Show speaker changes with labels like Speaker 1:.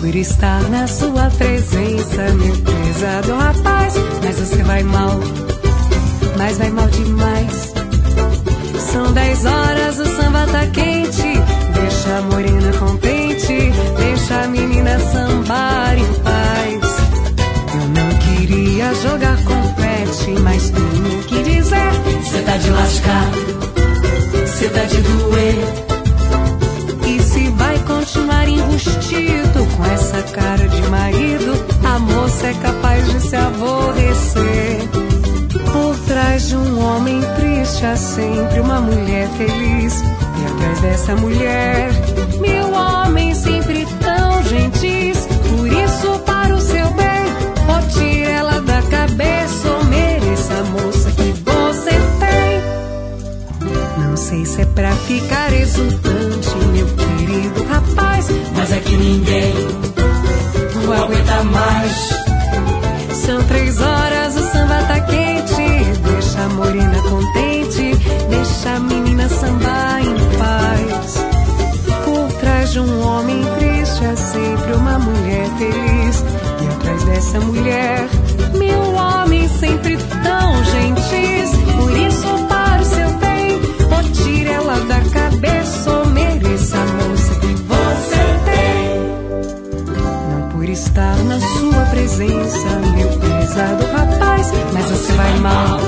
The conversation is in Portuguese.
Speaker 1: por estar na sua presença, meu prezado rapaz. Mas você vai mal, mas vai mal demais. São 10 horas, o samba tá quente. Deixa a morena contente, deixa a menina sambar em paz. Eu não queria jogar confete, mas tenho que dizer: cê tá de lascar, cê tá de doer. E se vai continuar enrustido com essa cara de marido, a moça é capaz de se aborrecer. Por trás de um homem triste há sempre uma mulher feliz. E atrás dessa mulher, 1000 homens sempre tão gentis. Por isso, para o seu bem, ou tire ela da cabeça, ou mereça a moça que você tem. Não sei se é pra ficar exultante, meu querido rapaz, mas é que ninguém não aguenta mais. São 3 horas, o samba tá quente. Deixa a morena contente, deixa a menina sambar em paz. Por trás de um homem triste há sempre uma mulher feliz. E atrás dessa mulher, 1000 homens sempre tão gentis. Por isso, para o seu bem, ou tire ela da cabeça, ou mereça a moça que você tem. Não por estar na sua presença, meu prezado rapaz, mas você vai mal,